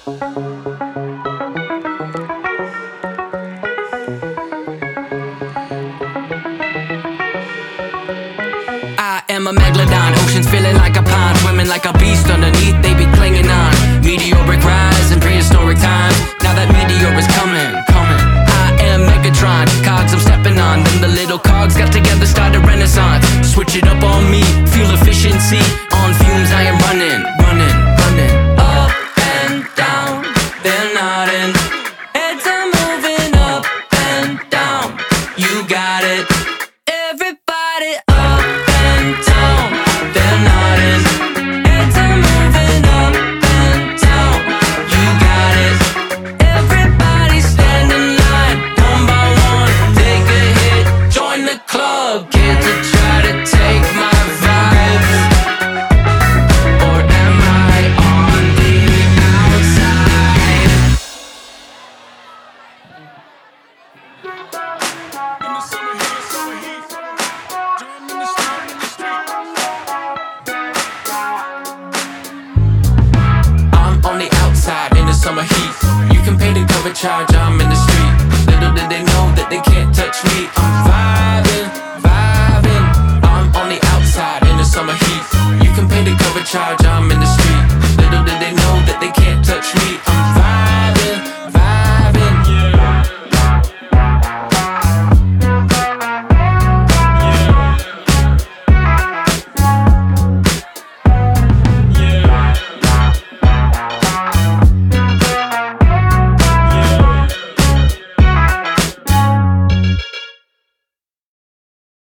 I am a megalodon, oceans feeling like a pond, swimming like a beast underneath, they be clinging on. Meteoric rise in prehistoric times, now that meteor is coming. I am Megatron, cogs I'm stepping on, then the little cogs got together, started renaissance. Switch it up on me, fuel efficiency, on fumes I am running. Up and down, they're nodding, heads are moving up and down, you got it. Everybody up and down, they're nodding, heads are moving up and down, you got it. Everybody stand in line, one by one, take a hit, join the club, kids are try to take my vibes, or am I on the outside? In the summer heat, jam in the street. I'm on the outside in the summer heat. You can pay the cover charge, I'm in the street. Little did they know that they can't touch me. I'm vibing. I'm on the outside in the summer heat. You can pay the cover charge, I'm